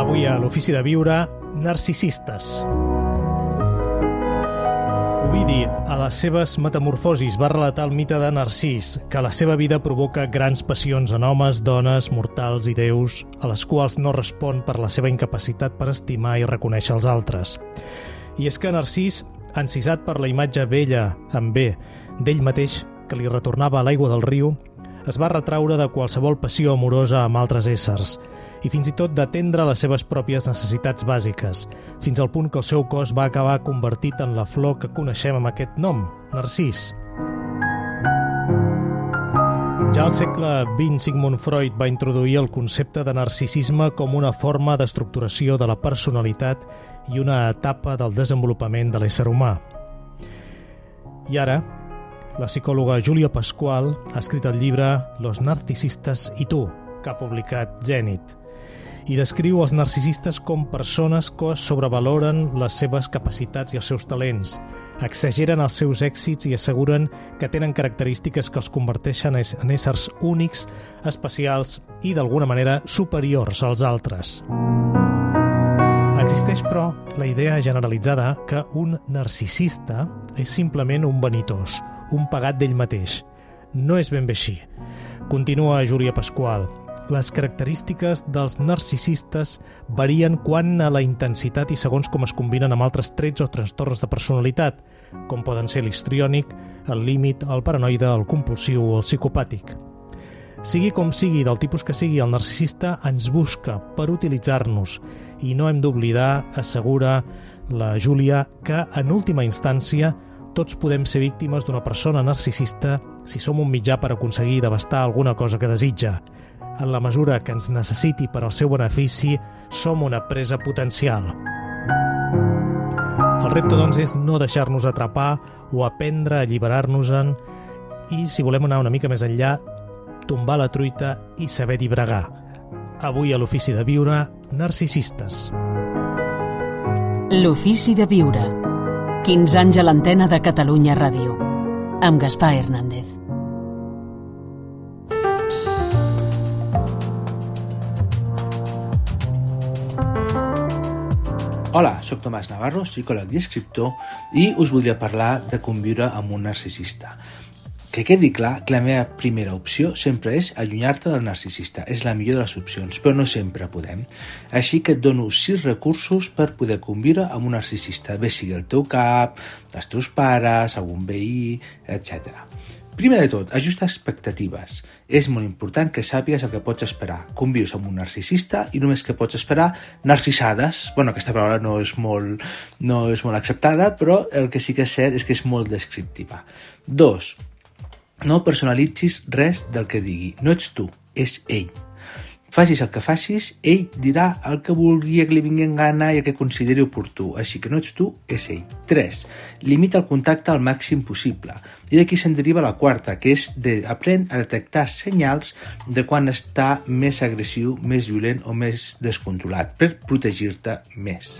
Avui a l'Ofici de Viure, narcisistes. Ovidi, a les seves metamorfosis, va relatar el mite de Narcís, que a la seva vida provoca grans passions en homes, dones, mortals i déus, a les quals no respon per la seva incapacitat per estimar i reconèixer els altres. I és que Narcís, encisat per la imatge bella, amb bé, d'ell mateix, que li retornava a l'aigua del riu, es va retraure de qualsevol passió amorosa amb altres éssers i fins i tot d'atendre les seves pròpies necessitats bàsiques, fins al punt que el seu cos va acabar convertit en la flor que coneixem amb aquest nom, Narcís. Ja al segle XX, Sigmund Freud va introduir el concepte de narcisisme com una forma d'estructuració de la personalitat i una etapa del desenvolupament de l'ésser humà. I ara, la psicòloga Júlia Pasqual ha escrit el llibre Los narcisistes i tu, que ha publicat Zenit, i descriu els narcisistes com persones que sobrevaloren les seves capacitats i els seus talents, exageren els seus èxits i asseguren que tenen característiques que els converteixen en éssers únics, especials i, d'alguna manera, superiors als altres. Existeix, però, la idea generalitzada que un narcisista és simplement un vanitós, un pagat d'ell mateix. No és ben bé així. Continua Júlia Pasqual. Les característiques dels narcisistes varien quant a la intensitat i segons com es combinen amb altres trets o trastorns de personalitat, com poden ser l'histriònic, el límit, el paranoide, el compulsiu o el psicopàtic. Sigui com sigui, del tipus que sigui, el narcisista ens busca per utilitzar-nos i no hem d'oblidar, assegura la Júlia, que en última instància tots podem ser víctimes d'una persona narcisista si som un mitjà per aconseguir devastar alguna cosa que desitja. En la mesura que ens necessiti per al seu benefici, som una presa potencial. El repte, doncs, és no deixar-nos atrapar o aprendre a alliberar-nos-en i, si volem anar una mica més enllà, tombar la truita i saber-hi bregar. Avui a l'Ofici de Viure, narcisistes. L'Ofici de Viure. 15 anys a l'antena de Catalunya Ràdio, amb Gaspar Hernández. Hola, soc Tomàs Navarro, psicòleg i escriptor, i us voldria parlar de conviure amb un narcisista. Que quedi clar que la meva primera opció sempre és allunyar-te del narcisista. És la millor de les opcions, però no sempre podem. Així que et dono 6 recursos per poder conviure amb un narcisista, bé sigui el teu cap, els teus pares, algun veí, etc. Primer de tot, ajusta expectatives. És molt important que sàpigues el que pots esperar. Convius amb un narcisista i només que pots esperar narcisades. Bueno, aquesta paraula no és molt acceptada, però el que sí que és cert és que és molt descriptiva. 2. No personalitzis res del que digui. No ets tu, és ell. Facis el que facis, ell dirà el que vulgui, el que li vingui en gana i el que consideri oportú. Així que no ets tu, és ell. 3. Limita el contacte al màxim possible. I d'aquí se'n deriva la quarta, que és aprèn a detectar senyals de quan està més agressiu, més violent o més descontrolat, per protegir-te més.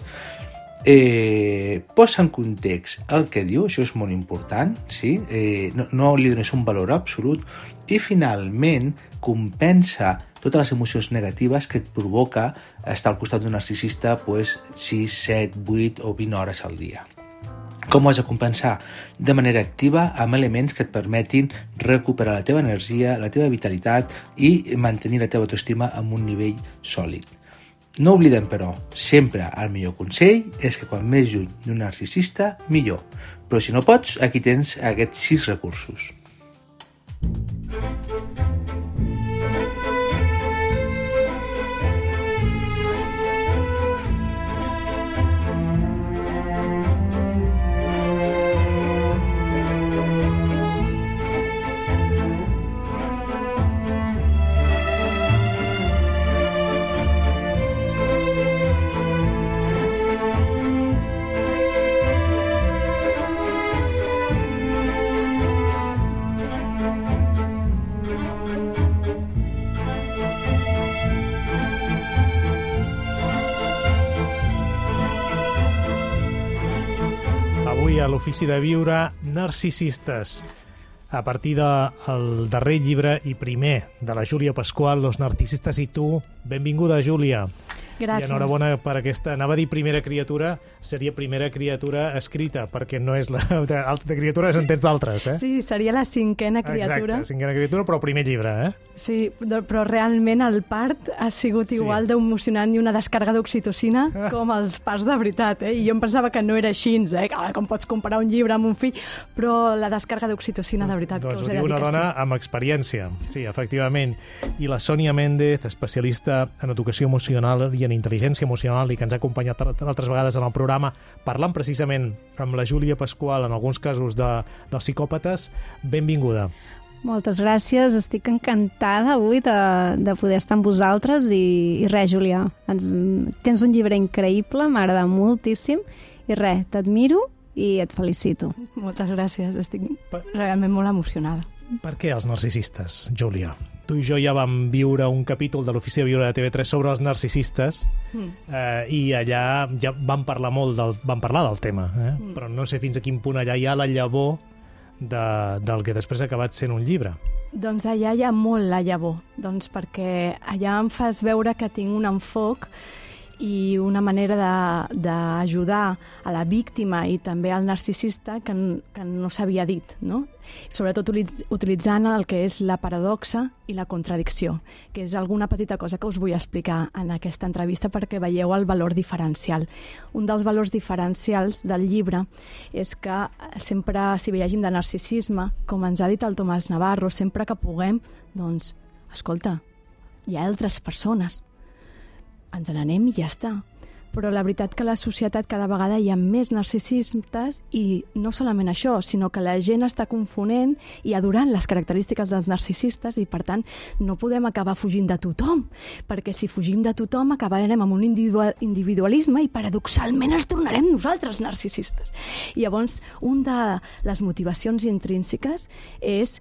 Posa en context el que diu, això és molt important, sí? No li dones un valor absolut, i finalment compensa totes les emocions negatives que et provoca estar al costat d'un narcisista 6, 7, 8 o 20 hores al dia. Com ho has de compensar? De manera activa, amb elements que et permetin recuperar la teva energia, la teva vitalitat i mantenir la teva autoestima en un nivell sòlid. No oblidem, però, sempre el millor consell és que quan més lluny d'un narcisista, millor. Però si no pots, aquí tens aquests 6 recursos. Avui a l'Ofici de Viure, narcisistes. A partir del darrer llibre i primer de la Júlia Pasqual, Los narcisistes i tu. Benvinguda, Júlia. Gràcies. I enhorabona per aquesta, anava a dir primera criatura, seria primera criatura escrita, perquè no és la de criatures en tens d'altres, eh? Sí, seria la 5a criatura. Exacte, 5a criatura, però primer llibre, eh? Sí, però realment el part ha sigut igual d'emocionant i una descàrrega d'oxitocina com els parts de veritat, eh? I jo em pensava que no era així, com pots comparar un llibre amb un fill, però la descàrrega d'oxitocina de veritat doncs que us he ho de diu dir una que dona sí. amb experiència, sí, efectivament. I la Sònia Méndez, especialista en educació emocional i en intel·ligència emocional i que ens ha acompanyat altres vegades en el programa parlant precisament amb la Júlia Pasqual en alguns casos dels psicòpates. Benvinguda. Moltes gràcies, estic encantada avui de poder estar amb vosaltres i res, Júlia, tens un llibre increïble, m'agrada moltíssim i res, t'admiro i et felicito. Moltes gràcies, estic realment molt emocionada. Per què els narcisistes, Júlia? Tu i jo ja vam viure un capítol de l'Ofici de Viure de TV3 sobre els narcisistes i allà ja vam parlar del tema, però no sé fins a quin punt allà hi ha la llavor del que després ha acabat sent un llibre. Doncs allà hi ha molt la llavor, perquè allà em fas veure que tinc un enfoc i una manera d'ajudar a la víctima i també al narcisista que no s'havia dit, no? Sobretot utilitzant el que és la paradoxa i la contradicció, que és alguna petita cosa que us vull explicar en aquesta entrevista perquè veieu el valor diferencial. Un dels valors diferencials del llibre és que sempre, si llegim de narcisisme, com ens ha dit el Tomàs Navarro, sempre que puguem, doncs, escolta, hi ha altres persones, ens n'anem i ja està. Però la veritat que a la societat cada vegada hi ha més narcisistes i no solament això, sinó que la gent està confonent i adorant les característiques dels narcisistes i, per tant, no podem acabar fugint de tothom, perquè si fugim de tothom acabarem amb un individualisme i paradoxalment ens tornarem nosaltres narcisistes. I llavors, una de les motivacions intrínseques és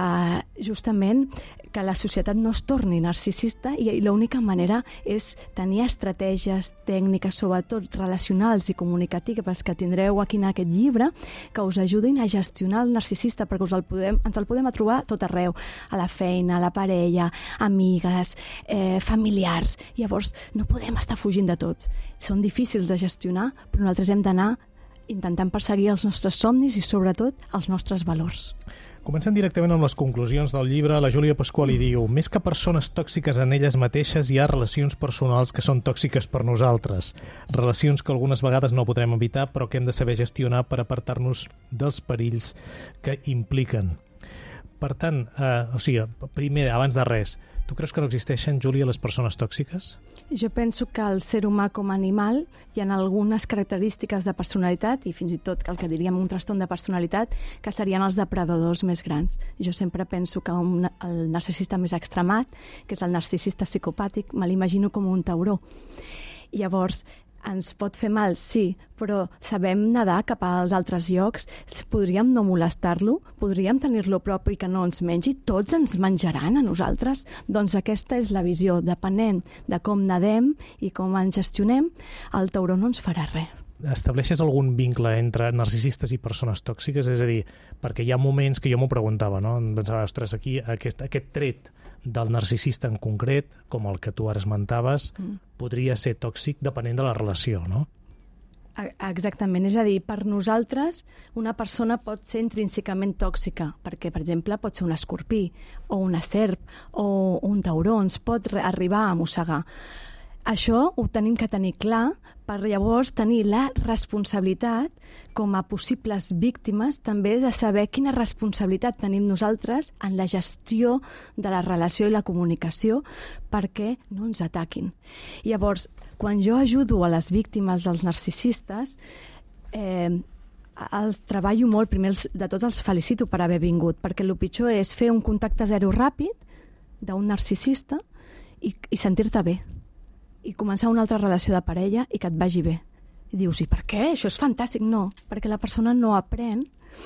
justament que la societat no es torni narcisista i l'única manera és tenir estratègies, tècniques, sobretot relacionals i comunicatives que tindreu aquí en aquest llibre que us ajudin a gestionar el narcisista perquè ens el podem trobar tot arreu, a la feina, a la parella, amigues, familiars. Llavors no podem estar fugint de tots. Són difícils de gestionar, però nosaltres hem d'anar intentant perseguir els nostres somnis i sobretot els nostres valors. Comencem directament amb les conclusions del llibre. La Júlia Pasqual hi diu: més que persones tòxiques en elles mateixes, hi ha relacions personals que són tòxiques per nosaltres. Relacions que algunes vegades no podrem evitar, però que hem de saber gestionar per apartar-nos dels perills que impliquen. Per tant, primer, abans de res, tu creus que no existeixen, Júlia, les persones tòxiques? Jo penso que el ser humà com a animal hi ha algunes característiques de personalitat i fins i tot el que diríem un trastorn de personalitat que serien els depredadors més grans. Jo sempre penso que el narcisista més extremat, que és el narcisista psicopàtic, me l'imagino com un tauró. Llavors, ens pot fer mal, sí, però sabem nedar cap als altres llocs, podríem no molestar-lo, podríem tenir-lo a prop i que no ens mengi, tots ens menjaran a nosaltres. Doncs aquesta és la visió, depenent de com nedem i com ens gestionem, el tauró no ens farà res. Estableixes algun vincle entre narcisistes i persones tòxiques? És a dir, perquè hi ha moments que jo m'ho preguntava, no? Em pensava, ostres, aquí aquest tret del narcisista en concret, com el que tu ara esmentaves, podria ser tòxic depenent de la relació, no? Exactament, és a dir, per nosaltres una persona pot ser intrínsecament tòxica, perquè, per exemple, pot ser un escorpí, o una serp, o un tauró, ens pot arribar a mossegar. Això ho tenim que tenir clar per llavors tenir la responsabilitat com a possibles víctimes també de saber quina responsabilitat tenim nosaltres en la gestió de la relació i la comunicació perquè no ens ataquin. Llavors, quan jo ajudo a les víctimes dels narcisistes, els treballo molt, primer de tot els felicito per haver vingut, perquè el pitjor és fer un contacte zero ràpid d'un narcisista i sentir-te bé. I començar una altra relació de parella i que et vagi bé. I dius, i per què? Això és fantàstic. No, perquè la persona no aprèn,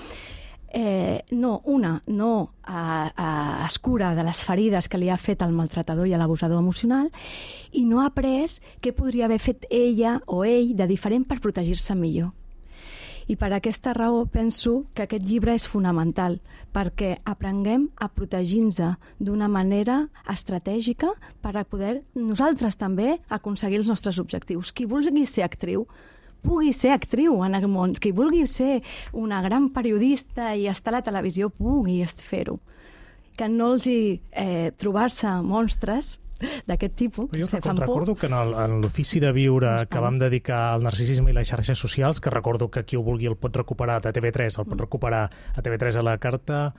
no es cura de les ferides que li ha fet el maltratador i l'abusador emocional i no ha après què podria haver fet ella o ell de diferent per protegir-se millor. I per aquesta raó penso que aquest llibre és fonamental, perquè aprenguem a protegir-nos d'una manera estratègica per a poder nosaltres també aconseguir els nostres objectius. Qui vulgui ser actriu, pugui ser actriu en el món. Qui vulgui ser una gran periodista i estar a la televisió, pugui fer-ho. Que no els trobar-se monstres d'aquest tipus. Jo recordo que en l'ofici de viure que vam dedicar al narcisisme i les xarxes socials, que recordo que qui ho vulgui el pot recuperar de TV3, el pot recuperar a TV3 a la carta,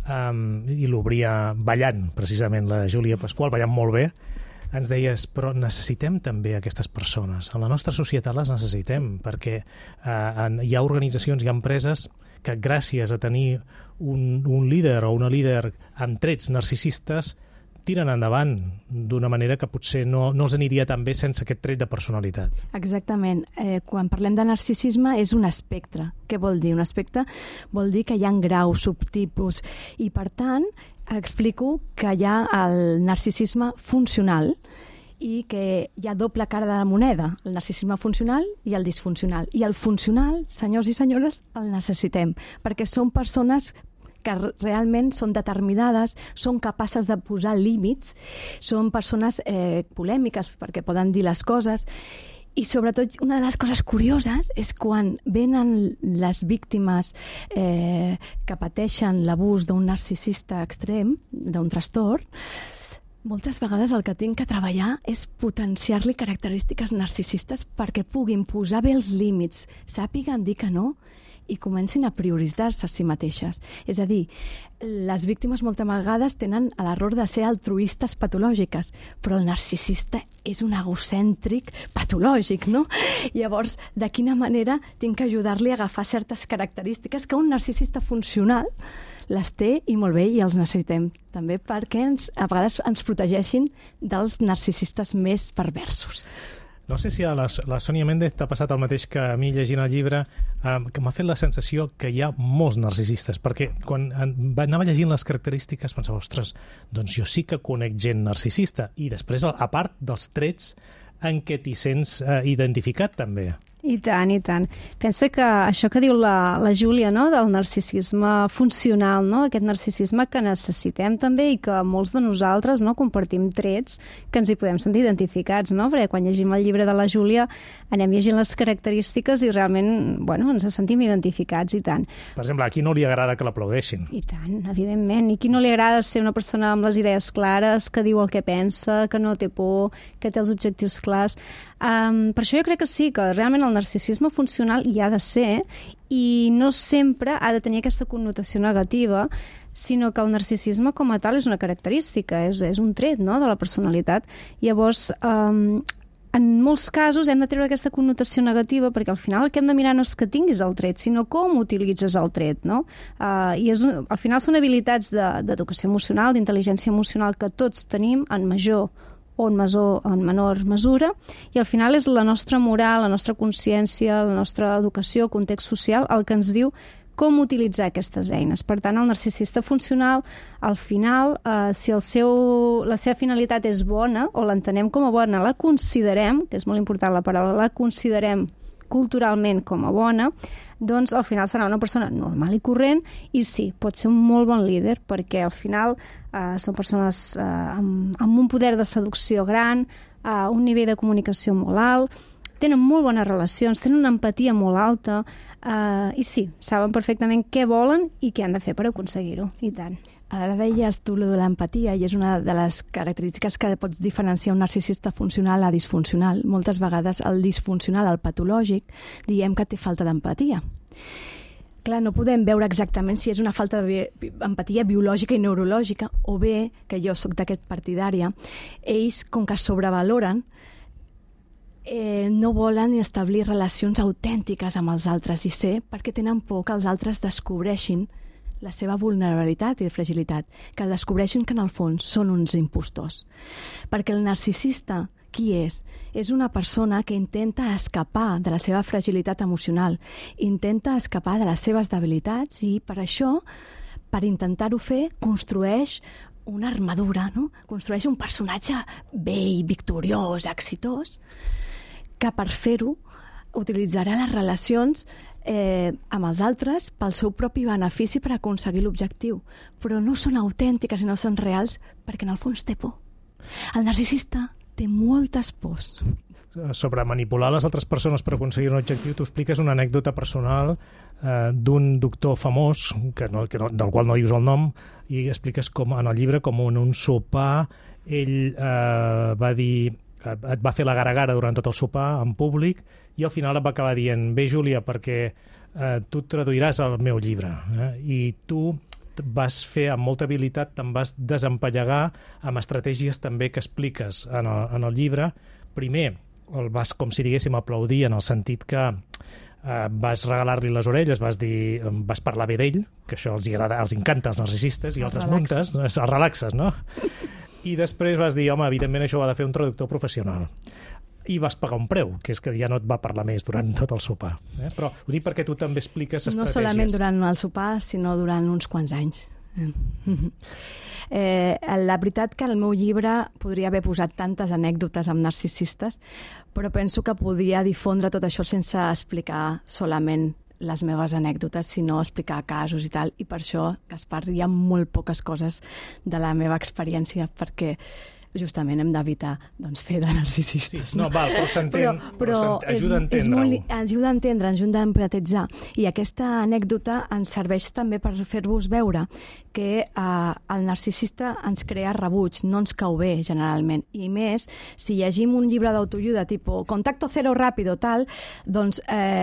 i l'obria ballant, precisament, la Júlia Pasqual, ballant molt bé. Ens deies, però necessitem també aquestes persones. En la nostra societat les necessitem, perquè hi ha organitzacions, hi ha empreses que gràcies a tenir un líder o una líder amb trets narcisistes tiren endavant d'una manera que potser no els aniria tan bé sense aquest tret de personalitat. Exactament. Quan parlem de narcisisme és un espectre. Què vol dir? Un espectre vol dir que hi ha graus, subtipus, i per tant explico que hi ha el narcisisme funcional i que hi ha doble cara de la moneda, el narcisisme funcional i el disfuncional. I el funcional, senyors i senyores, el necessitem, perquè són persones que realment són determinades, són capaces de posar límits, són persones polèmiques perquè poden dir les coses. I sobretot una de les coses curioses és quan venen les víctimes que pateixen l'abús d'un narcisista extrem, d'un trastorn, moltes vegades el que tinc que treballar és potenciar-li característiques narcisistes perquè puguin posar bé els límits, sàpiguen dir que no, i comencin a prioritzar-se a si mateixes. És a dir, les víctimes moltes vegades tenen l'error de ser altruistes patològiques, però el narcisista és un egocèntric patològic, no? Llavors, de quina manera tinc que ajudar-li a agafar certes característiques que un narcisista funcional les té i molt bé, i els necessitem també perquè a vegades ens protegeixin dels narcisistes més perversos. No sé si a la Sònia Méndez t'ha passat el mateix que a mi llegint el llibre, que m'ha fet la sensació que hi ha molts narcisistes, perquè quan anava llegint les característiques pensava, ostres, doncs jo sí que conec gent narcisista, i després, a part dels trets en què t'hi sents identificat també. I tant, i tant. Pensa que això que diu la Júlia, no?, del narcisisme funcional, no?, aquest narcisisme que necessitem també i que molts de nosaltres, no?, compartim trets que ens hi podem sentir identificats, no?, perquè quan llegim el llibre de la Júlia anem llegint les característiques i realment, bueno, ens sentim identificats, i tant. Per exemple, a qui no li agrada que l'aplaudeixin? I tant, evidentment. I qui no li agrada ser una persona amb les idees clares, que diu el que pensa, que no té por, que té els objectius clars. Per això jo crec que sí, que realment el narcisisme funcional hi ha de ser i no sempre ha de tenir aquesta connotació negativa, sinó que el narcisisme com a tal és una característica, és un tret, no?, de la personalitat. Llavors, en molts casos hem de treure aquesta connotació negativa perquè al final el que hem de mirar no és que tinguis el tret, sinó com utilitzes el tret, no? I al final són habilitats d'educació emocional, d'intel·ligència emocional que tots tenim en major o en menor mesura, i al final és la nostra moral, la nostra consciència, la nostra educació, context social, el que ens diu com utilitzar aquestes eines. Per tant, el narcisista funcional, al final, si la seva finalitat és bona, o l'entenem com a bona, la considerem, que és molt important la paraula, la considerem culturalment com a bona, doncs al final serà una persona normal i corrent i sí, pot ser un molt bon líder perquè al final són persones amb un poder de seducció gran, un nivell de comunicació molt alt, tenen molt bones relacions, tenen una empatia molt alta i sí, saben perfectament què volen i què han de fer per aconseguir-ho, i tant. Ara deies tu de l'empatia i és una de les característiques que pots diferenciar un narcisista funcional a disfuncional. Moltes vegades el disfuncional, el patològic, diem que té falta d'empatia. Clar, no podem veure exactament si és una falta d'empatia biològica i neurològica o bé, que jo sóc d'aquest partidària, ells, com que sobrevaloren, no volen establir relacions autèntiques amb els altres i ser perquè tenen por que els altres descobreixin la seva vulnerabilitat i fragilitat, que descobreixin que en el fons són uns impostors. Perquè el narcisista, qui és? És una persona que intenta escapar de la seva fragilitat emocional, intenta escapar de les seves debilitats i per això, per intentar-ho fer, construeix una armadura, no? Construeix un personatge vell, victoriós, exitós, que per fer-ho utilitzarà les relacions amb els altres pel seu propi benefici per aconseguir l'objectiu, però no són autèntiques i no són reals perquè en el fons té por. El narcisista té moltes pors. Sobre manipular les altres persones per aconseguir un objectiu, tu expliques una anècdota personal d'un doctor famós, del qual no dius el nom, i expliques com en el llibre com en un sopar ell va dir, et va fer la gara-gara durant tot el sopar en públic i al final et va acabar dient: bé, Júlia, perquè tu traduiràs el meu llibre. I tu vas fer amb molta habilitat, te'n vas desempallegar amb estratègies també que expliques en el llibre. Primer, el vas, com si diguéssim, aplaudir en el sentit que vas regalar-li les orelles, vas parlar bé d'ell, que això els agrada, els encanta als narcisistes, i els desmuntes, els relaxes, no? I després vas dir: home, evidentment això ho ha de fer un traductor professional. I vas pagar un preu, que és que ja no et va parlar més durant tot el sopar. Però ho dic perquè tu també expliques estratègies. No solament durant el sopar, sinó durant uns quants anys. La veritat que el meu llibre podria haver posat tantes anècdotes amb narcisistes, però penso que podia difondre tot això sense explicar solament les meves anècdotes, sinó explicar casos i tal, i per això, Gaspar, hi ha molt poques coses de la meva experiència, perquè justament hem d'evitar fer de narcisistes. Sí, no, val, però s'entén, ajuda a entendre-ho. Ajuda a entendre, ajuda a empatitzar. I aquesta anècdota ens serveix també per fer-vos veure que el narcisista ens crea rebuig, no ens cau bé, generalment. I més, si llegim un llibre d'autoajuda, tipus Contacto Cero Rápido, tal, doncs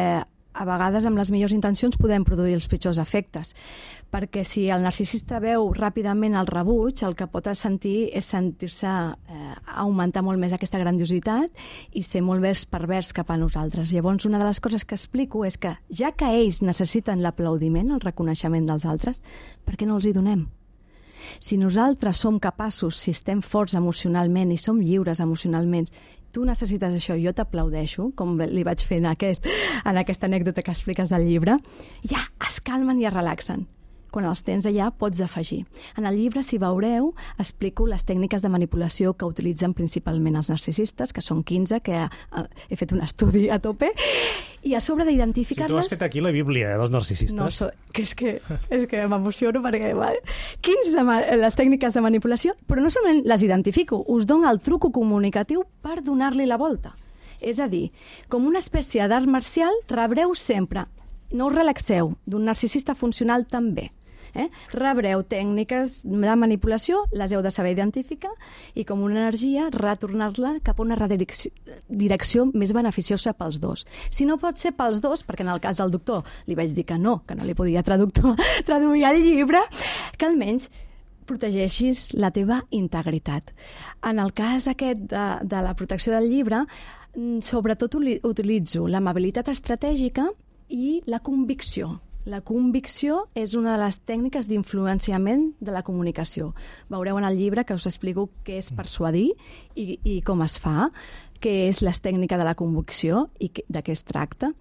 a vegades amb les millors intencions podem produir els pitjors efectes, perquè si el narcisista veu ràpidament el rebuig, el que pot sentir és sentir-se augmentar molt més aquesta grandiositat i ser molt més pervers cap a nosaltres. Llavors, una de les coses que explico és que, ja que ells necessiten l'aplaudiment, el reconeixement dels altres, per què no els hi donem? Si nosaltres som capaços, si estem forts emocionalment i som lliures emocionalment, tu necessites això, jo t'aplaudeixo, com li vaig fer en aquesta anècdota que expliques del llibre, ja es calmen i es relaxen. Quan els tens allà pots afegir. En el llibre, si veureu, explico les tècniques de manipulació que utilitzen principalment els narcisistes, que són 15, que he fet un estudi a tope, i a sobre d'identificar-les... Tu has fet aquí la Bíblia, dels narcisistes. No, és que m'emociono perquè... 15 les tècniques de manipulació, però no solament les identifico, us dono el truc comunicatiu per donar-li la volta. És a dir, com una espècie d'art marcial, rebreu sempre, no us relaxeu, d'un narcisista funcional també. Rebreu tècniques de manipulació, les heu de saber identificar i com una energia retornar-la cap a una direcció més beneficiosa pels dos. Si no pot ser pels dos, perquè en el cas del doctor li vaig dir que no li podia traduir el llibre, que almenys protegeixis la teva integritat. En el cas aquest de la protecció del llibre, sobretot utilitzo l'amabilitat estratègica i la convicció. La convicció és una de les tècniques d'influenciament de la comunicació. Veureu en el llibre que us explico què és persuadir i com es fa, què és la tècnica de la convicció i de què es tracta.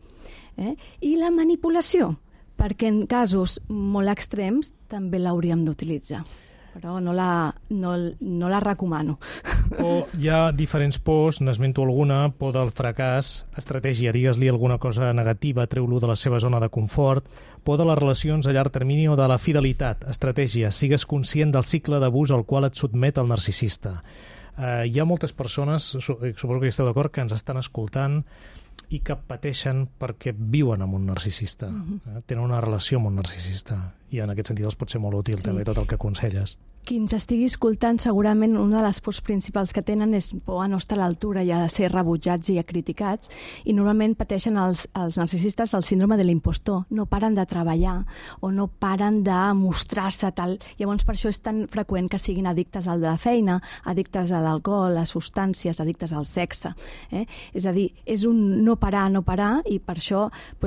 I la manipulació, perquè en casos molt extrems també l'hauríem d'utilitzar. Però no la recomano. Hi ha diferents pors, n'esmento alguna: por del fracàs, estratègia, digues-li alguna cosa negativa, treu-lo de la seva zona de confort; por de les relacions a llarg termini o de la fidelitat, estratègia, sigues conscient del cicle d'abús al qual et sotmet el narcisista. Hi ha moltes persones, suposo que hi esteu d'acord, que ens estan escoltant i que pateixen perquè viuen amb un narcisista, tenen una relació amb un narcisista, i en aquest sentit els pot ser molt útil també tot el que aconselles. Qui ens estigui escoltant, segurament una de les pors principals que tenen és por a no estar a l'altura i a ser rebutjats i a criticats, i normalment pateixen els narcisistes el síndrome de l'impostor, no paren de treballar o no paren de mostrar-se tal. Llavors per això és tan freqüent que siguin addictes a la feina, addictes a l'alcohol, a substàncies, addictes al sexe. És a dir, és un no parar, i per això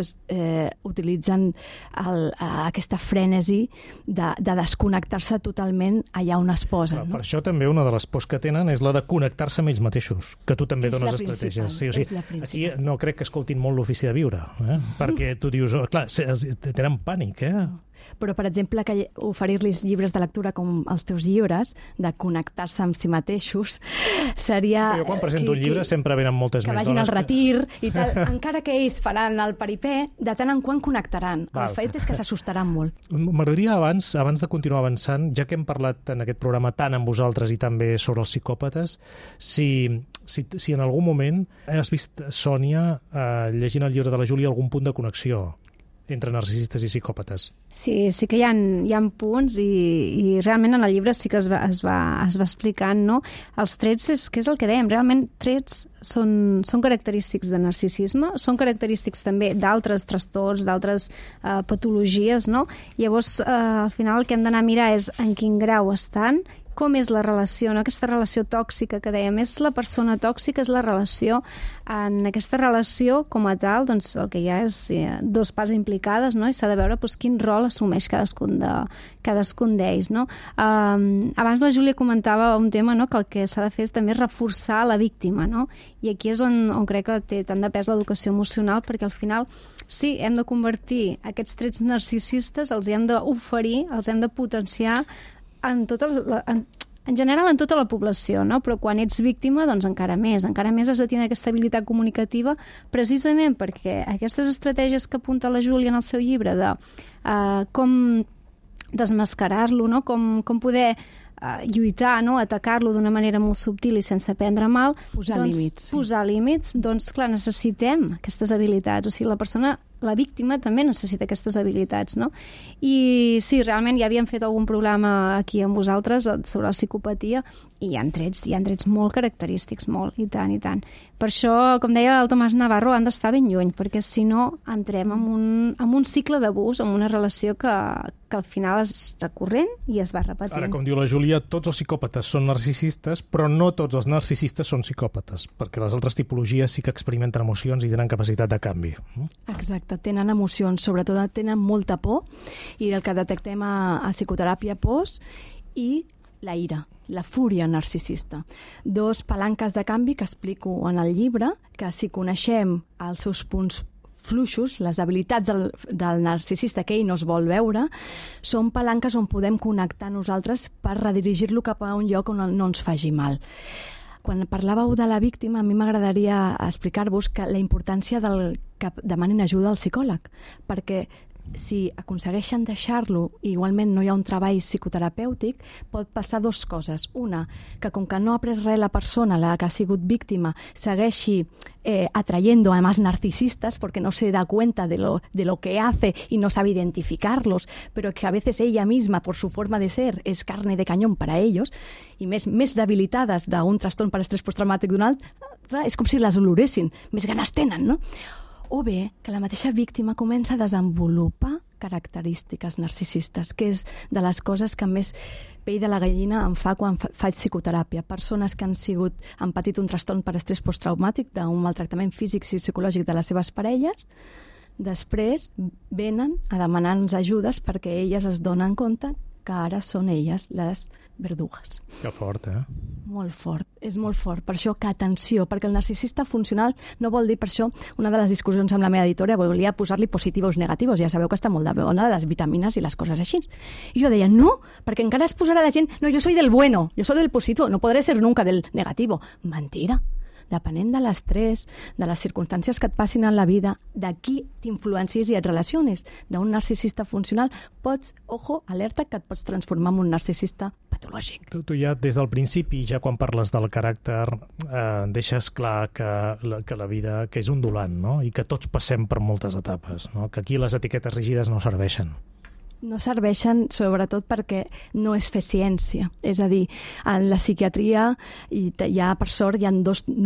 utilitzen aquesta frènesi de desconnectar-se totalment allà on es posen. Per això també una de les pors que tenen és la de connectar-se amb ells mateixos, que tu també dones estratègies. Aquí no crec que escoltin molt l'Ofici de Viure, perquè tu dius, clar, tenen pànic, però, per exemple, que oferir-los llibres de lectura com els teus llibres, de connectar-se amb si mateixos, seria... Jo quan presento un llibre sempre venen moltes més dones. Que vagin al retir i tal. Encara que ells faran el peripé, de tant en quant connectaran. El fet és que s'assustaran molt. M'agradaria, abans de continuar avançant, ja que hem parlat en aquest programa tant amb vosaltres i també sobre els psicòpates, si en algun moment has vist, Sònia, llegint el llibre de la Júlia, algun punt de connexió entre narcisistes i psicòpates. Sí que hi ha punts i realment en el llibre sí que es va explicant, no? Els trets, que és el que dèiem, realment trets són característics de narcisisme, són característics també d'altres trastorns, d'altres patologies, no? Llavors, al final el que hem d'anar a mirar és en quin grau estan, com és la relació, no? Aquesta relació tòxica que dèiem, és la persona tòxica, és la relació. En aquesta relació, com a tal, doncs el que hi ha és dos parts implicades, no? I s'ha de veure quin rol assumeix cadascun d'ells, no? Abans la Júlia comentava un tema, no? Que el que s'ha de fer és també reforçar la víctima, no? I aquí és on crec que té tant de pes l'educació emocional, perquè al final sí, hem de convertir aquests trets narcisistes, els hem d'oferir, els hem de potenciar en general en tota la població, no? Però quan ets víctima, doncs encara més has de tenir aquesta habilitat comunicativa, precisament perquè aquestes estratègies que apunta la Júlia en el seu llibre de com desmascarar-lo, no? Com poder lluitar, no? Atacar-lo d'una manera molt subtil i sense prendre mal, posar límits, doncs clar, necessitem aquestes habilitats, o sigui, la víctima també necessita aquestes habilitats, no? I sí, realment ja havíem fet algun programa aquí amb vosaltres sobre la psicopatia i hi ha trets molt característics, molt, i tant. Per això, com deia el Tomàs Navarro, han d'estar ben lluny, perquè si no entrem en un cicle d'abús, en una relació que al final és recurrent i es va repetint. Ara, com diu la Júlia, tots els psicòpates són narcisistes, però no tots els narcisistes són psicòpates, perquè les altres tipologies sí que experimenten emocions i tenen capacitat de canvi. Exacte, tenen emocions, sobretot tenen molta por, i el que detectem a psicoteràpia, pors i la ira, la fúria narcisista. Dos palanques de canvi que explico en el llibre, que si coneixem els seus punts fluixos, les habilitats del narcisista que ell no es vol veure, són palanques on podem connectar nosaltres per redirigir-lo cap a un lloc on no ens faci mal. Quan parlàveu de la víctima, a mi m'agradaria explicar-vos que la importància que demanin ajuda al psicòleg, perquè si aconsegueixen deixar-lo i igualment no hi ha un treball psicoterapèutic, pot passar dues coses. Una, que com que no ha après res la persona, la que ha sigut víctima, segueixi atrayendo a más narcisistas porque no se da cuenta de lo que hace y no sabe identificarlos, pero que a veces ella misma, por su forma de ser, es carne de cañón para ellos, i més debilitades d'un trastorn per estrès postraumàtic d'un altre, és com si les oloressin, més ganes tenen, no? O bé, que la mateixa víctima comença a desenvolupar característiques narcisistes, que és de les coses que més pell de la gallina em fa quan faig psicoteràpia. Persones que han patit un trastorn per estrès posttraumàtic, d'un maltractament físic i psicològic de les seves parelles, després venen a demanar-nos ajudes perquè elles es donen compte que ara són elles les verdugues. Que fort, Molt fort, és molt fort. Per això que atenció, perquè el narcisista funcional no vol dir, per això, una de les discussions amb la meva editora volia posar-li positivos negativos, ja sabeu que està molt de bona de les vitamines i les coses així. I jo deia, no, perquè encara es posarà la gent, no, jo soy del bueno, jo soy del positivo, no podré ser nunca del negativo. Mentira. Depenent de l'estrès, de les circumstàncies que et passin en la vida, de qui t'influencis i et relacionis. D'un narcisista funcional pots, alerta, que et pots transformar en un narcisista patològic. Tu ja des del principi, ja quan parles del caràcter, deixes clar que la vida que és ondulant, no? I que tots passem per moltes etapes, no? Que aquí les etiquetes rígides no serveixen. No serveixen sobretot perquè no és fer ciència. És a dir, en la psiquiatria per sort hi ha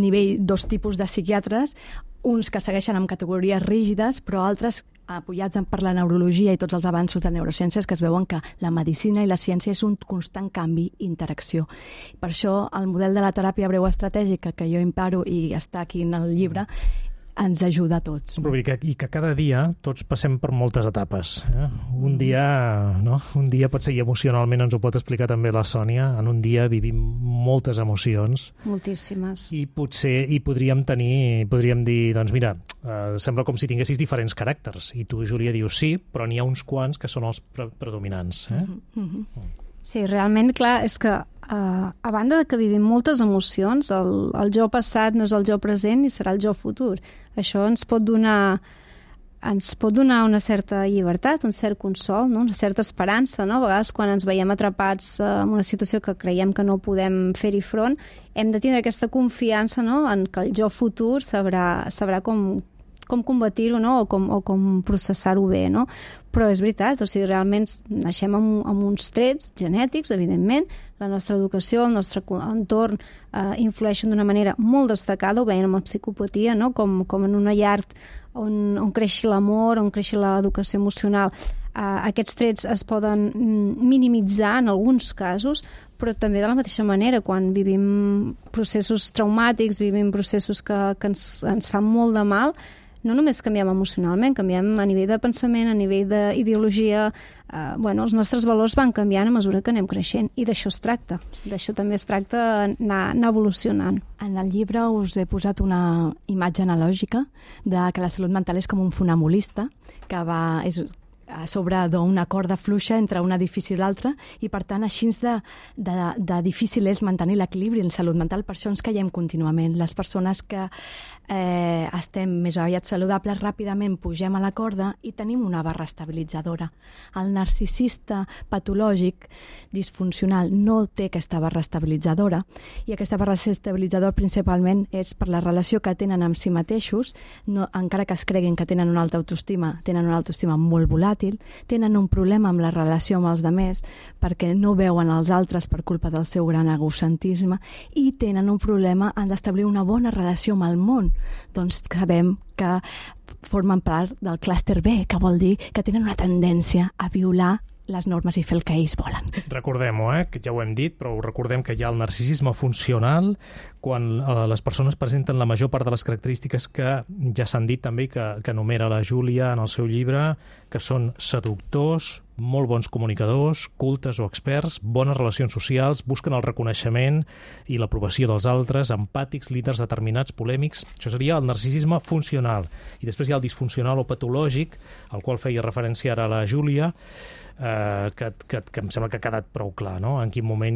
dos tipus de psiquiatres, uns que segueixen amb categories rígides, però altres apoyats per la neurologia i tots els avanços de neurociències, que es veuen que la medicina i la ciència és un constant canvi i interacció. Per això el model de la teràpia breu estratègica que jo imparo i està aquí en el llibre ens ajuda a tots. I que cada dia tots passem per moltes etapes. Un dia pot ser, i emocionalment ens ho pot explicar també la Sònia, en un dia vivim moltes emocions. Moltíssimes. I podríem dir, doncs mira, sembla com si tinguessis diferents caràcters. I tu, Júlia, dius sí, però n'hi ha uns quants que són els predominants. Sí, realment, clar, és que a banda de que vivim moltes emocions, el jo passat no és el jo present ni serà el jo futur. Això ens pot donar una certa llibertat, un cert consol, no? Una certa esperança, no? A vegades quan ens veiem atrapats en una situació que creiem que no podem fer-hi front, hem de tindre aquesta confiança, no? En que el jo futur sabrà com combatir-ho, no? o com processar-ho bé, no? Però és veritat, o sigui, realment naixem amb uns trets genètics, evidentment, la nostra educació, el nostre entorn influeixen d'una manera molt destacada, ho veiem amb la psicopatia, no? Com en una llar on creixi l'amor, on creixi l'educació emocional. Aquests trets es poden minimitzar en alguns casos, però també de la mateixa manera, quan vivim processos traumàtics, vivim processos que ens fan molt de mal, no només canviem emocionalment, canviem a nivell de pensament, a nivell d'ideologia, els nostres valors van canviant a mesura que anem creixent, i d'això es tracta. D'això també es tracta anar evolucionant. En el llibre us he posat una imatge analògica de que la salut mental és com un funambulista que va a sobre d'una corda fluixa entre un edifici i l'altre, i per tant així de difícil és mantenir l'equilibri en salut mental. Per això ens caiem contínuament. Les persones que estem més aviat saludables ràpidament pugem a la corda i tenim una barra estabilitzadora. El narcisista patològic disfuncional no té aquesta barra estabilitzadora, i aquesta barra estabilitzadora principalment és per la relació que tenen amb si mateixos, encara que es creguin que tenen una alta autoestima, tenen una autoestima molt volàtil, tenen un problema amb la relació amb els demés perquè no veuen els altres per culpa del seu gran egocentrisme, i tenen un problema en d'establir una bona relació amb el món. Doncs sabem que formen part del clúster B, que vol dir que tenen una tendència a violar les normes i fer el que ells volen. Recordem-ho, que ja ho hem dit, però recordem que hi ha el narcisisme funcional, quan les persones presenten la major part de les característiques que ja s'han dit també i que enumera la Júlia en el seu llibre, que són seductors, molt bons comunicadors, cultes o experts, bones relacions socials, busquen el reconeixement i l'aprovació dels altres, empàtics, líders determinats, polèmics. Això seria el narcisisme funcional. I després hi ha el disfuncional o patològic, al qual feia referència ara la Júlia, que em sembla que ha quedat prou clar, no? En quin moment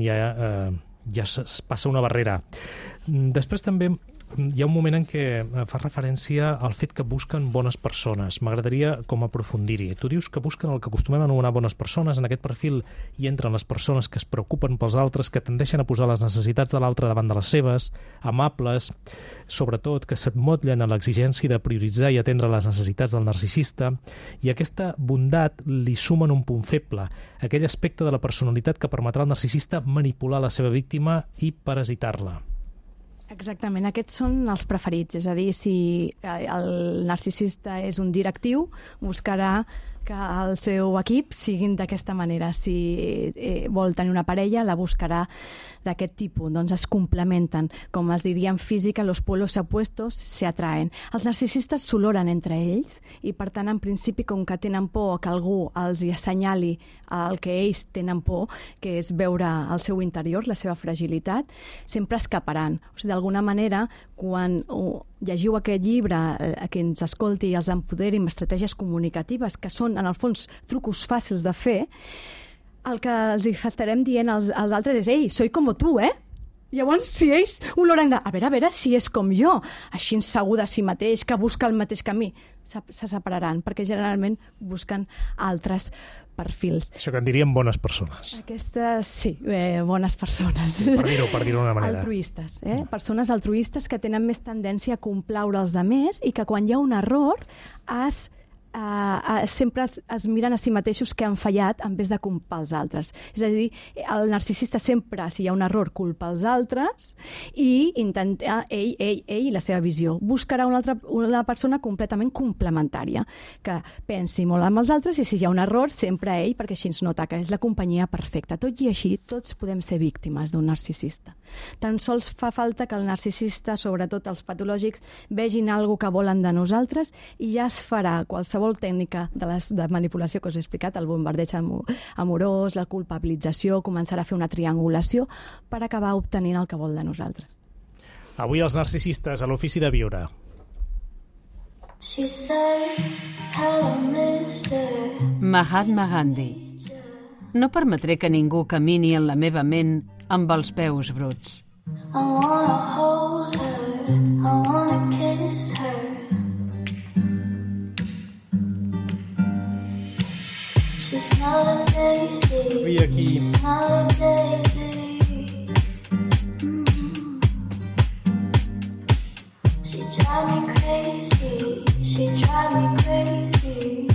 ja es passa una barrera. Després també hi ha un moment en què fa referència al fet que busquen bones persones. M'agradaria com aprofundir-hi. Tu dius que busquen el que acostumem a anomenar bones persones. En aquest perfil hi entren les persones que es preocupen pels altres, que tendeixen a posar les necessitats de l'altre davant de les seves, amables, sobretot que s'emmotllen a l'exigència de prioritzar i atendre les necessitats del narcisista, i a aquesta bondat li sumen un punt feble, aquell aspecte de la personalitat que permetrà al narcisista manipular la seva víctima i parasitar-la. Exactament, aquests són els preferits, és a dir, si el narcisista és un directiu, buscarà que el seu equip siguin d'aquesta manera. Si vol tenir una parella, la buscarà d'aquest tipus. Doncs es complementen. Com es diria en física, los polos opuestos se atraen. Els narcisistes s'oloren entre ells i, per tant, en principi, com que tenen por que algú els hi assenyali el que ells tenen por, que és veure el seu interior, la seva fragilitat, sempre escaparan. O sigui, d'alguna manera, quan llegiu aquest llibre, que ens escolti i els empoderi amb estratègies comunicatives, que són, en el fons, trucos fàcils de fer, el que els estarem dient als altres és: ei, soy como tú, eh? Llavors, si ells oloren de, a veure si és com jo, així segur de si mateix, que busca el mateix camí, se separaran, perquè generalment busquen altres perfils. Això que en diríem bones persones. Aquestes, sí, bones persones. Per dir-ho d'una manera. Altruistes, persones altruistes que tenen més tendència a complaure els demés i que quan hi ha un error sempre es miren a si mateixos que han fallat en vez de culpar els altres. És a dir, el narcisista sempre, si hi ha un error, culpa els altres i intenta ell la seva visió. Buscarà una persona completament complementària, que pensi molt amb els altres, i si hi ha un error, sempre ell, perquè així ens nota que és la companyia perfecta. Tot i així, tots podem ser víctimes d'un narcisista. Tan sols fa falta que el narcisista, sobretot els patològics, vegin alguna que volen de nosaltres i ja es farà qualsevol qualsevol tècnica de manipulació que us he explicat, el bombardeig amorós, la culpabilització, començar a fer una triangulació per acabar obtenint el que vol de nosaltres. Avui els narcisistes a l'Ofici de Viure. Mahatma Gandhi. No permetré que ningú camini en la meva ment amb els peus bruts. I wanna hold her, I wanna kiss her. She's not a daisy, she's not a daisy. She drive me crazy, she drive me crazy.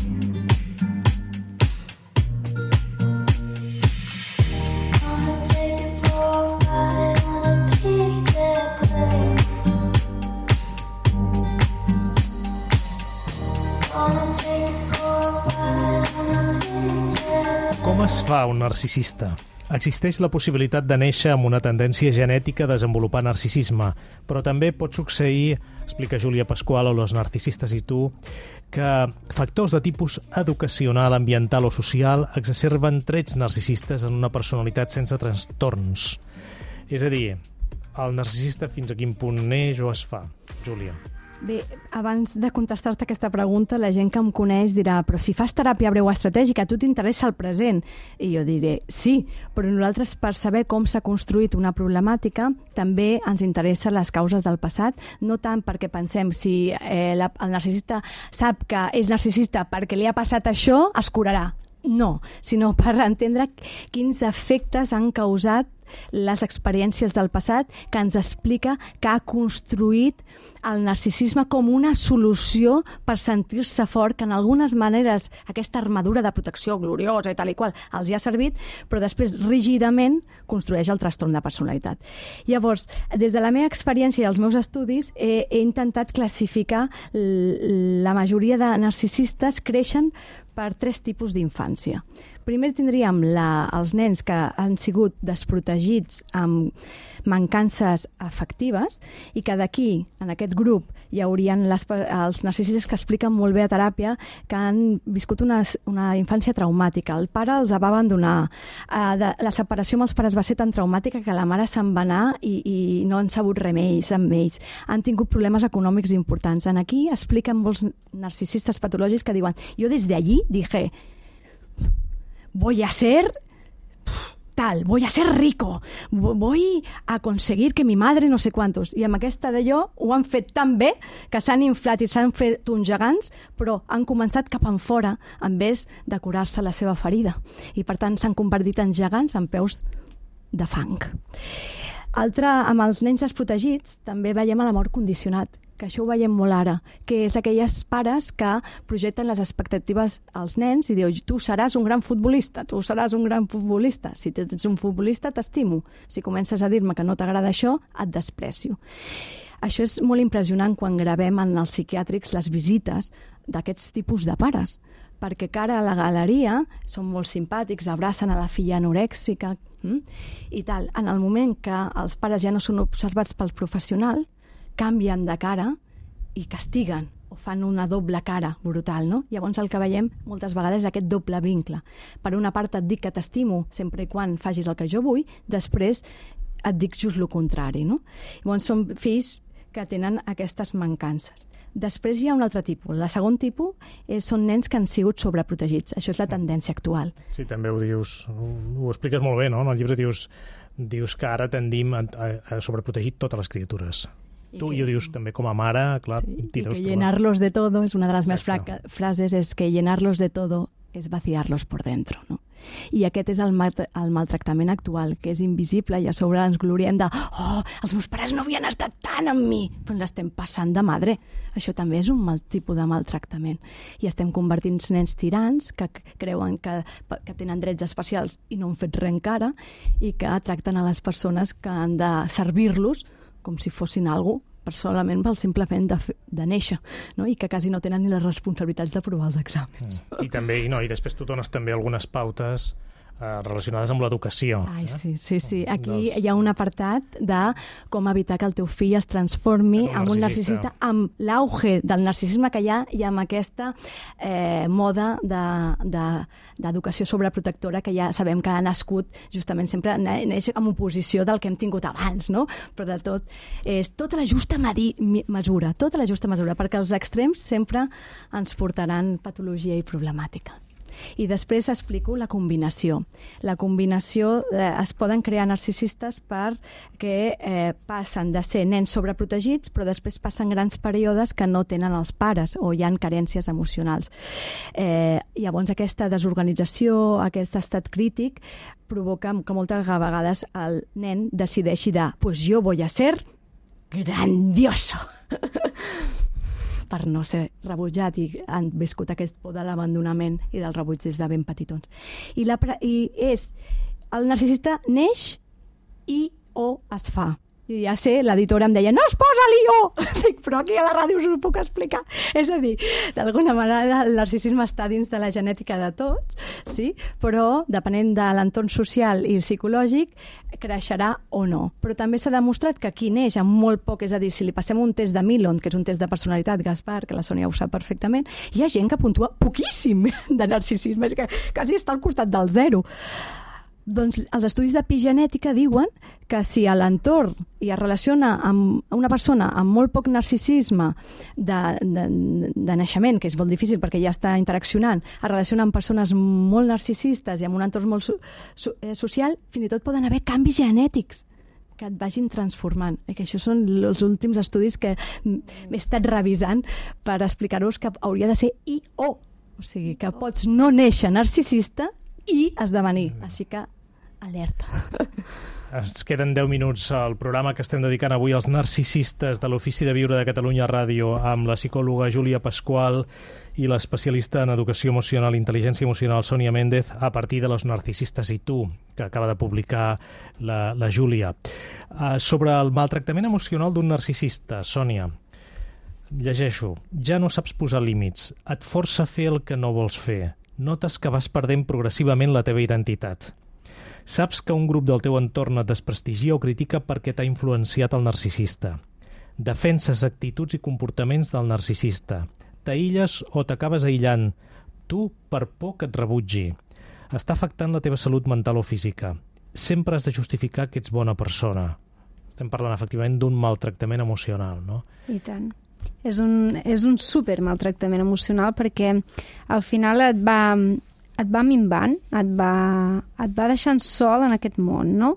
Wanna take it for a ride on a big jet plane. Wanna take it for a ride on a big jet plane. Com es fa un narcisista? Existeix la possibilitat de néixer amb una tendència genètica a desenvolupar narcisisme, però també pot succeir, explica Júlia Pascual o Los Narcisistes i tu, que factors de tipus educacional, ambiental o social exacerben trets narcisistes en una personalitat sense trastorns. És a dir, el narcisista fins a quin punt neix o es fa? Júlia. Bé, abans de contestar-te aquesta pregunta, la gent que em coneix dirà però si fas teràpia breu estratègica, a tu t'interessa el present. I jo diré sí, però nosaltres per saber com s'ha construït una problemàtica també ens interessen les causes del passat, no tant perquè pensem si el narcisista sap que és narcisista perquè li ha passat això, es curarà. No, sinó per entendre quins efectes han causat les experiències del passat que ens explica que ha construït el narcisisme com una solució per sentir-se fort, que en algunes maneres aquesta armadura de protecció gloriosa i tal i qual els hi ha servit, però després rígidament construeix el trastorn de personalitat. Llavors, des de la meva experiència i els meus estudis he intentat classificar la majoria de narcisistes creixen per 3 tipus d'infància. Primer tindríem els nens que han sigut desprotegits amb mancances afectives i que d'aquí, en aquest grup, hi haurien els narcisistes que expliquen molt bé a teràpia que han viscut una infància traumàtica. El pare els va abandonar. La separació amb els pares va ser tan traumàtica que la mare se'n va anar i no han sabut res més amb ells. Han tingut problemes econòmics importants. En aquí expliquen molts narcisistes patològics que diuen jo des d'allí dije voy a ser tal, voy a ser rico, voy a conseguir que mi madre no sé quantos. I amb aquesta d'allò ho han fet tan bé que s'han inflat i s'han fet uns gegants, però han començat cap en fora en vez de curar-se la seva ferida. I per tant s'han convertit en gegants amb peus de fang. Amb els nens desprotegits també veiem l'amor condicionat, que això ho veiem molt ara, que és aquelles pares que projecten les expectatives als nens i diu, tu seràs un gran futbolista, tu seràs un gran futbolista. Si ets un futbolista, t'estimo. Si comences a dir-me que no t'agrada això, et desprecio. Això és molt impressionant quan gravem en els psiquiàtrics les visites d'aquests tipus de pares, perquè cara a la galeria són molt simpàtics, abracen a la filla anorèxica i tal. En el moment que els pares ja no són observats pel professional, canvien de cara i castiguen o fan una doble cara brutal, no? Llavors el que veiem moltes vegades és aquest doble vincle. Per una part et dic que t'estimo sempre i quan facis el que jo vull, després et dic just el contrari, no? Llavors són fills que tenen aquestes mancances. Després hi ha un altre tipus. El segon tipus són nens que han sigut sobreprotegits. Això és la tendència actual. Sí, també ho dius, ho expliques molt bé, no? En el llibre dius que ara tendim a sobreprotegir totes les criatures. Tu ho dius també com a mare, clar. Sí, i que llenarlos de todo, és una de les meves frases, és que llenarlos de todo es vaciarlos por dentro, no? I aquest és el maltractament actual, que és invisible i a sobre ens gloriem de els meus pares no havien estat tant amb mi, però ens l'estem passant de madre. Això també és un mal tipus de maltractament. I estem convertint nens tirans que creuen que tenen drets especials i no han fet res encara i que tracten a les persones que han de servir-los com si fossin algú solament pel simplement de néixer, no? I que quasi no tenen ni les responsabilitats d'aprovar els exàmens. I després tu dones també algunes pautes relacionades amb l'educació. Ai, sí. Aquí Dels- hi ha un apartat de com evitar que el teu fill es transformi En un en un narcisista. narcisista, amb l'auge del narcisisme que hi ha i amb aquesta moda d'educació sobreprotectora que ja sabem que ha nascut justament sempre neix en oposició del que hem tingut abans, no? Però de tot, és tota la justa mesura, perquè els extrems sempre ens portaran patologia i problemàtica. I després explico la combinació. La combinació es poden crear narcisistes perquè passen de ser nens sobreprotegits, però després passen grans períodes que no tenen els pares o hi ha carències emocionals. Llavors aquesta desorganització, aquest estat crític, provoca que moltes vegades el nen decideixi pues jo voy a ser grandioso per no ser rebutjat, i han viscut aquest por de l'abandonament i del rebuig des de ben petitons. El narcisista neix o es fa. I ja sé, l'editora em deia, no es posa l'IO! Dic, però aquí a la ràdio us ho puc explicar. És a dir, d'alguna manera el narcisisme està dins de la genètica de tots, sí? Però depenent de l'entorn social i psicològic, creixerà o no. Però també s'ha demostrat que qui neix amb molt poc, és a dir, si li passem un test de Milon, que és un test de personalitat, Gaspar, que la Sònia ho sap perfectament, hi ha gent que puntua poquíssim de narcisisme, és que quasi està al costat del zero. Doncs els estudis d'epigenètica diuen que si a l'entorn i es relaciona amb una persona amb molt poc narcisisme de naixement, que és molt difícil perquè ja està interaccionant, es relaciona amb persones molt narcisistes i amb un entorn molt social, fins i tot poden haver canvis genètics que et vagin transformant. Que això són els últims estudis que m'he estat revisant per explicar-vos que hauria de ser I-O. O sigui, que pots no néixer narcisista i esdevenir. Així que alerta. Ens queden 10 minuts al programa que estem dedicant avui als narcisistes de l'Ofici de Viure de Catalunya Ràdio amb la psicòloga Júlia Pascual i l'especialista en educació emocional i intel·ligència emocional Sònia Méndez a partir de Los narcisistes i tu, que acaba de publicar la Júlia. Sobre el maltractament emocional d'un narcisista, Sònia, llegeixo, ja no saps posar límits, et força a fer el que no vols fer, notes que vas perdent progressivament la teva identitat. Saps que un grup del teu entorn et desprestigia o critica perquè t'ha influenciat el narcisista. Defenses actituds i comportaments del narcisista. T'aïlles o t'acabes aïllant. Tu per por que et rebutgi. Està afectant la teva salut mental o física. Sempre has de justificar que ets bona persona. Estem parlant efectivament d'un maltractament emocional, no? I tant. És un super maltractament emocional perquè al final et va minvant, et va deixant sol en aquest món, no?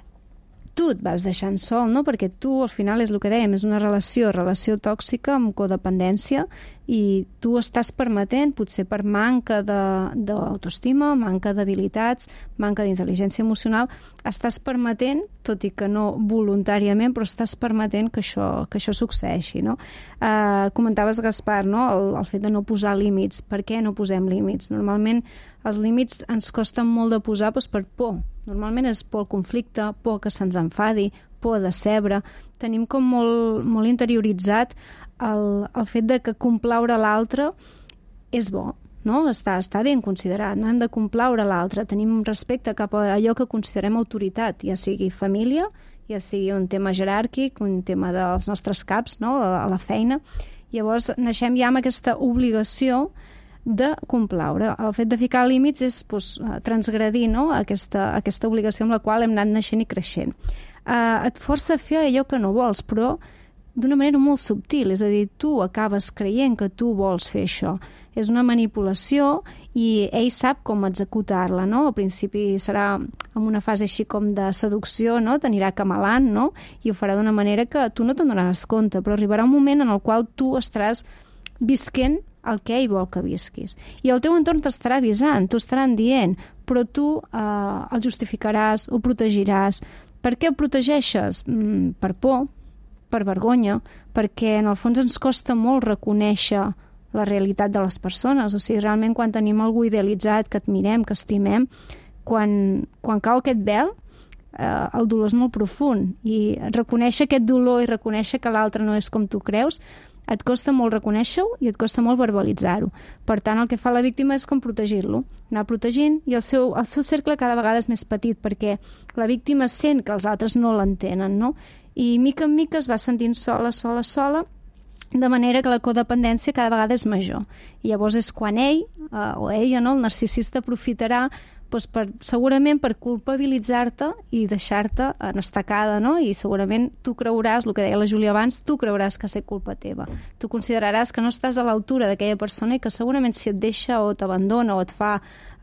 Tu et vas deixant sol, no? Perquè tu, al final, és el que dèiem, és una relació tòxica amb codependència i tu estàs permetent, potser per manca d'autoestima, manca d'habilitats, manca d'intel·ligència emocional, estàs permetent, tot i que no voluntàriament, però estàs permetent que això succeeixi, no? Comentaves, Gaspar, no? El fet de no posar límits. Per què no posem límits? Normalment els límits ens costen molt de posar doncs, per por. Normalment és por al conflicte, por que se'ns enfadi, por de decebre. Tenim com molt interioritzat el fet de que complaure l'altre és bo, no? Està ben considerat, no hem de complaure l'altre, tenim respecte cap a allò que considerem autoritat, ja sigui família, ja sigui un tema jeràrquic, un tema dels nostres caps, no? A la feina. Llavors naixem ja amb aquesta obligació de complaure. El fet de ficar límits és transgredir, no? aquesta obligació amb la qual hem anat naixent i creixent. Et força a fer allò que no vols, però d'una manera molt subtil, és a dir, tu acabes creient que tu vols fer això. És una manipulació i ell sap com executar-la, no? Al principi serà en una fase així com de seducció, no? T'anirà camelant, no? I ho farà d'una manera que tu no te'n donaràs compte, però arribarà un moment en el qual tu estaràs visquent el que ell vol que visquis. I el teu entorn t'estarà avisant, t'ho estaran dient, però tu el justificaràs, ho protegiràs. Per què ho protegeixes? Per por, per vergonya, perquè en el fons ens costa molt reconèixer la realitat de les persones. O sigui, realment quan tenim algú idealitzat, que admirem, que estimem, quan cau aquest vel, el dolor és molt profund. I reconèixer aquest dolor i reconèixer que l'altre no és com tu creus Et costa molt reconèixer-ho i et costa molt verbalitzar-ho. Per tant, el que fa la víctima és com protegir-lo, anar protegint, i el seu cercle cada vegada és més petit, perquè la víctima sent que els altres no l'entenen, no? I mica en mica es va sentint sola, de manera que la codependència cada vegada és major. I llavors és quan ell o ella, no, el narcisista, aprofitarà segurament per culpabilitzar-te i deixar-te en estacada, no? I segurament tu creuràs, el que deia la Júlia abans, tu creuràs que ha estat culpa teva. Tu consideraràs que no estàs a l'altura d'aquella persona i que segurament si et deixa o t'abandona o et fa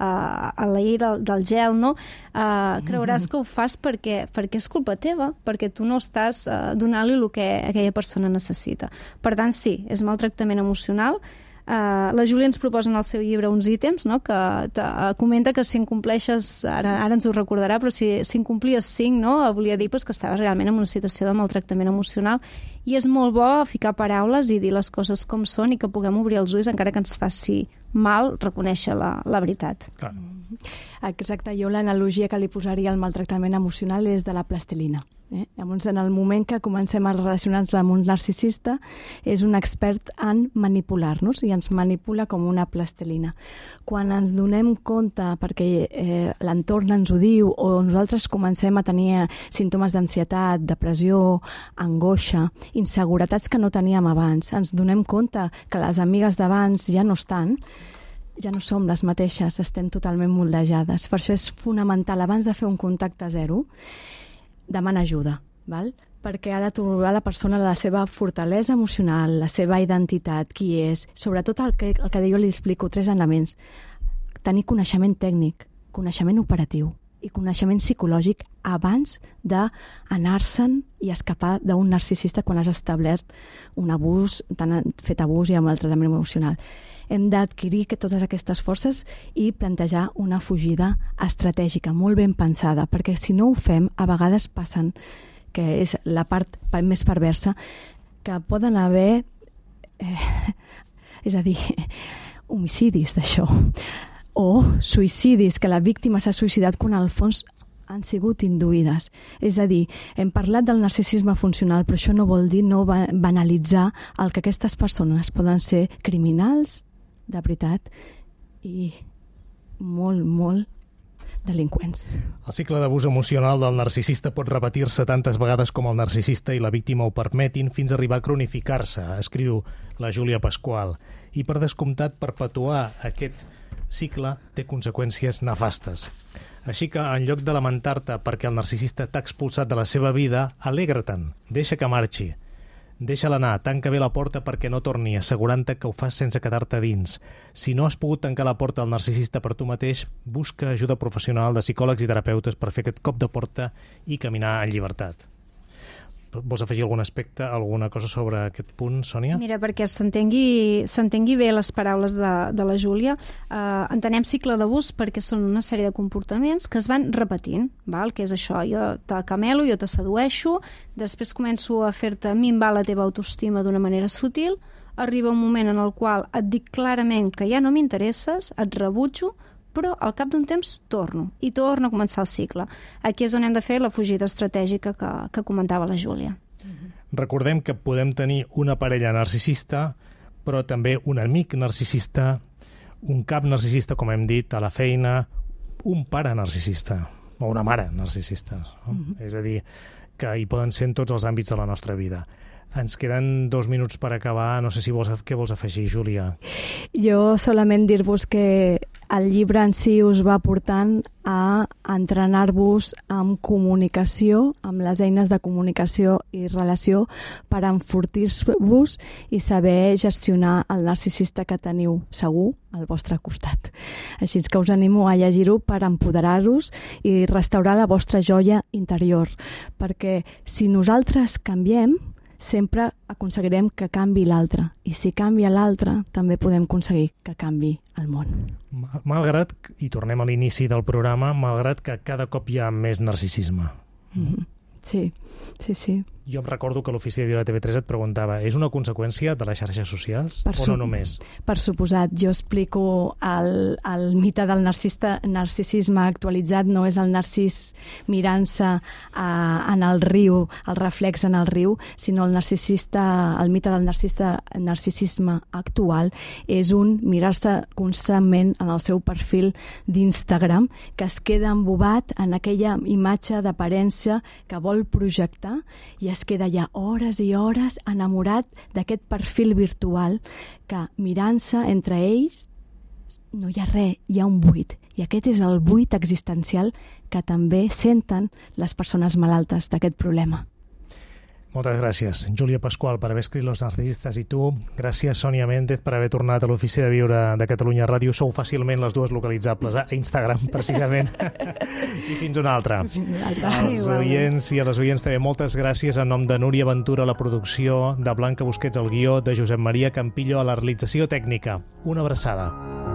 a la llei del gel, no? Creuràs que ho fas perquè és culpa teva, perquè tu no estàs donant-li el que aquella persona necessita. Per tant, sí, és maltractament emocional. La Júlia ens proposa en el seu llibre uns ítems, no? Que comenta que si incompleixes, ara ens ho recordarà, però si incomplies 5, no? Volia dir que estaves realment en una situació de maltractament emocional, i és molt bo ficar paraules i dir les coses com són i que puguem obrir els ulls, encara que ens faci mal reconèixer la veritat. Clar. Exacte, jo l'analogia que li posaria al maltractament emocional és de la plastilina. Llavors, en el moment que comencem a relacionar-nos amb un narcisista, és un expert en manipular-nos i ens manipula com una plastilina. Quan ens donem compte, perquè l'entorn ens ho diu, o nosaltres comencem a tenir símptomes d'ansietat, depressió, angoixa, inseguretats que no teníem abans, ens donem compte que les amigues d'abans ja no estan, ja no som les mateixes, estem totalment moldejades. Per això és fonamental, abans de fer un contacte zero, demana ajuda, val? Perquè ha de trobar la persona la seva fortalesa emocional, la seva identitat, qui és, sobretot el que jo li explico, 3 elements. Tenir coneixement tècnic, coneixement operatiu i coneixement psicològic abans d'anar-se'n i escapar d'un narcisista quan has establert un abús, t'han fet abús i amb el tractament emocional. Hem d'adquirir totes aquestes forces i plantejar una fugida estratègica, molt ben pensada, perquè si no ho fem, a vegades passen, que és la part més perversa, que poden haver, és a dir, homicidis d'això, o suïcidis, que la víctima s'ha suïcidat quan al fons han sigut induïdes. És a dir, hem parlat del narcisisme funcional, però això no vol dir no banalitzar el que aquestes persones poden ser criminals, de veritat, i molt, molt delinqüents. El cicle d'abús emocional del narcisista pot repetir-se tantes vegades com el narcisista i la víctima ho permetin fins a arribar a cronificar-se, escriu la Júlia Pasqual. I per descomptat, perpetuar aquest cicle té conseqüències nefastes. Així que, en lloc de lamentar-te perquè el narcisista t'ha expulsat de la seva vida, alegra-te'n, deixa que marxi. Deixa-la anar, tanca bé la porta perquè no torni, assegurant-te que ho fas sense quedar-te dins. Si no has pogut tancar la porta al narcisista per tu mateix, busca ajuda professional de psicòlegs i terapeutes per fer aquest cop de porta i caminar en llibertat. Vols afegir algun aspecte, alguna cosa sobre aquest punt, Sònia? Mira, perquè s'entengui bé les paraules de la Júlia, entenem cicle d'abús perquè són una sèrie de comportaments que es van repetint, val? Que és això, jo t'acamelo, jo te sedueixo, després començo a fer-te minvar la teva autoestima d'una manera sutil, arriba un moment en el qual et dic clarament que ja no m'interesses, et rebutjo, però al cap d'un temps torno a començar el cicle. Aquí és on hem de fer la fugida estratègica que comentava la Júlia. Recordem que podem tenir una parella narcisista, però també un amic narcisista, un cap narcisista, com hem dit, a la feina, un pare narcisista, o una mare narcisista. No? És a dir, que hi poden ser en tots els àmbits de la nostra vida. Ens queden 2 minuts per acabar. No sé si què vols afegir, Júlia. Jo solament dir-vos que el llibre en si us va portant a entrenar-vos amb comunicació, amb les eines de comunicació i relació per enfortir-vos i saber gestionar el narcisista que teniu segur al vostre costat. Així que us animo a llegir-ho per empoderar-vos i restaurar la vostra joia interior, perquè si nosaltres canviem, sempre aconseguirem que canvi l'altre. I si canvia l'altre, també podem aconseguir que canvi el món. Malgrat, i tornem a l'inici del programa, malgrat que cada cop hi ha més narcisisme. Sí. Jo em recordo que l'Ofici de Viure de TV3 et preguntava, és una conseqüència de les xarxes socials o no només? Per suposat, jo explico el mite del narcisisme actualitzat, no és el narcís mirant-se en el riu, el reflex en el riu, sinó el mite del narcisisme actual és un mirar-se constantment en el seu perfil d'Instagram, que es queda embobat en aquella imatge d'aparença que vol projectar i es queda ja hores i hores enamorat d'aquest perfil virtual que mirant-se entre ells no hi ha res, hi ha un buit. I aquest és el buit existencial que també senten les persones malaltes d'aquest problema. Moltes gràcies, Júlia Pascual, per haver escrit Los Narcisistes, i tu, gràcies, Sònia Méndez, per haver tornat a l'Ofici de Viure de Catalunya Ràdio. Sou fàcilment les dues localitzables a Instagram, precisament. I fins una altra. Als oients i a les oients també moltes gràcies en nom de Núria Ventura a la producció, de Blanca Busquets al guió, de Josep Maria Campillo a la realització tècnica. Una abraçada.